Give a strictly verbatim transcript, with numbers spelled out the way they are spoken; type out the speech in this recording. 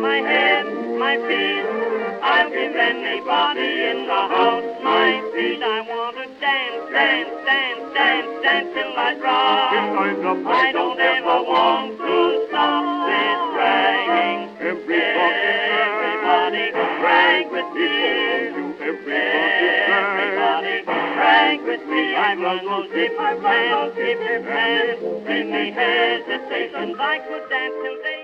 my head, my feet. I'll give anybody in the house my feet. I want to dance, dance, dance, dance, dance till I drop. I don't ever want to stop this dragging. Everybody drag with me. Everybody drag with me. I run those hip hands, hip hip hands. Give me hesitations. I could dance till day.